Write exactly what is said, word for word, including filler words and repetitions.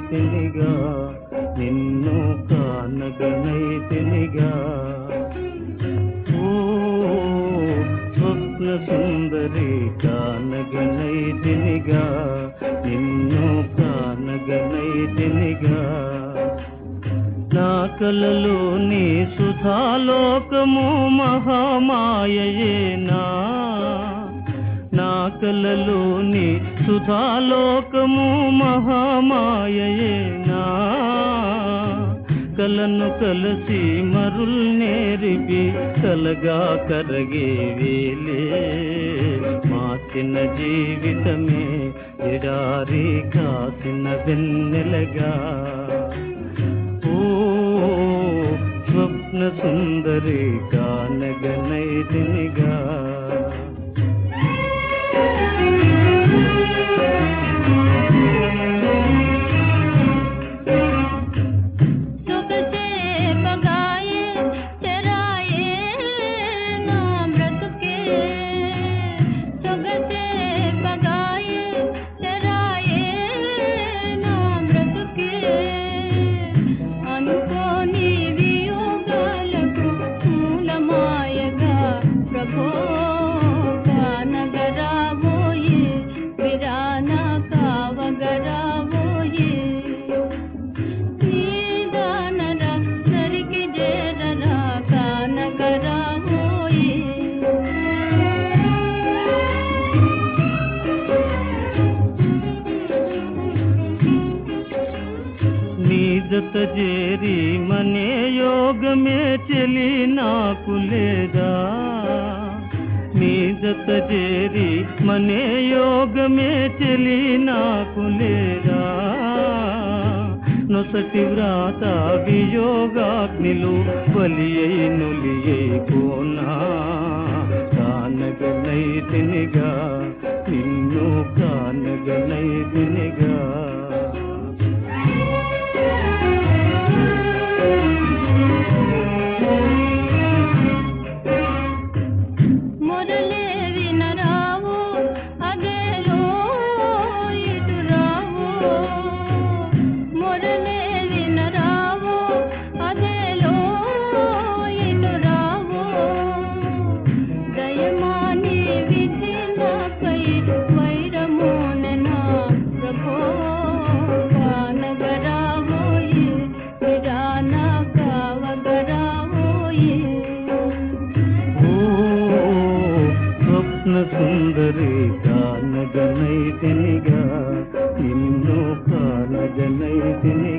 కానగనైతినిగా నిన్ను కానగనైతినిగా ఓ స్వప్న సుందరి కానగనైతినిగా నిన్ను కానగనైతినిగా నా కలలోని సుధాలోకము మహామాయయేనా నా కలలోని సుధాలోకము మహామాయయేనా కలను కలసి మరుల్ నేరిపి కలగా కరగే వేలే మాసిన జీవితమే ఎడారి కాసిన వెన్నెలగా ఓ స్వప్న సుందరి కానగనైతినిగా జత చేరి మనే యోగమే చెలి నాకు లేదా నీ జత చేరి మనే యోగమే చెలి నాకు లేదా నొసటి వ్రాత వియోగాగ్నిలు బలియై నులియై కోనా కానగనైతినిగా నిన్ను కానగనైతినిగా సుందరి కానగనైతినిగా నిన్ను కానగనైతినిగా